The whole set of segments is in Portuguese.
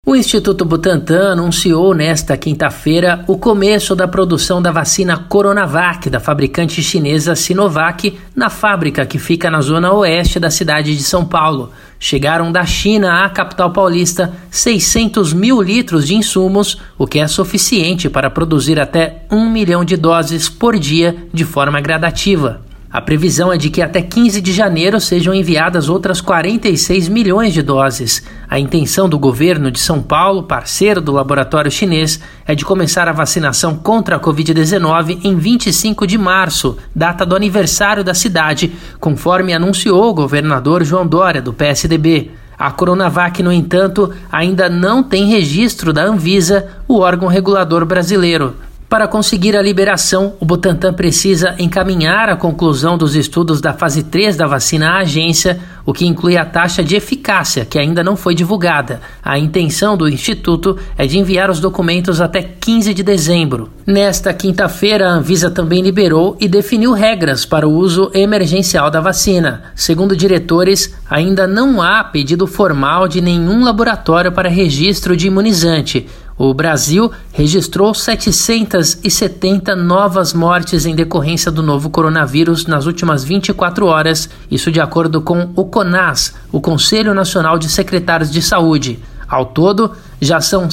O Instituto Butantan anunciou nesta quinta-feira o começo da produção da vacina Coronavac da fabricante chinesa Sinovac na fábrica que fica na zona oeste da cidade de São Paulo. Chegaram da China à capital paulista 600 mil litros de insumos, o que é suficiente para produzir até 1 milhão de doses por dia de forma gradativa. A previsão é de que até 15 de janeiro sejam enviadas outras 46 milhões de doses. A intenção do governo de São Paulo, parceiro do laboratório chinês, é de começar a vacinação contra a Covid-19 em 25 de março, data do aniversário da cidade, conforme anunciou o governador João Dória, do PSDB. A Coronavac, no entanto, ainda não tem registro da Anvisa, o órgão regulador brasileiro. Para conseguir a liberação, o Butantan precisa encaminhar a conclusão dos estudos da fase 3 da vacina à agência, o que inclui a taxa de eficácia, que ainda não foi divulgada. A intenção do Instituto é de enviar os documentos até 15 de dezembro. Nesta quinta-feira, a Anvisa também liberou e definiu regras para o uso emergencial da vacina. Segundo diretores, ainda não há pedido formal de nenhum laboratório para registro de imunizante. O Brasil registrou 770 novas mortes em decorrência do novo coronavírus nas últimas 24 horas, isso de acordo com o CONAS, o Conselho Nacional de Secretários de Saúde. Ao todo, já são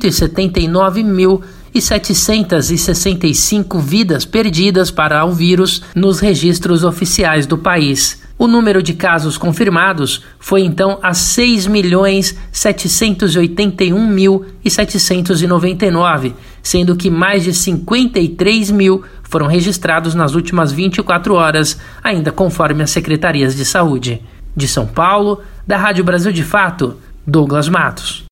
179.765 vidas perdidas para o vírus nos registros oficiais do país. O número de casos confirmados foi então a 6.781.799, sendo que mais de 53 mil foram registrados nas últimas 24 horas, ainda conforme as secretarias de saúde. De São Paulo, da Rádio Brasil de Fato, Douglas Matos.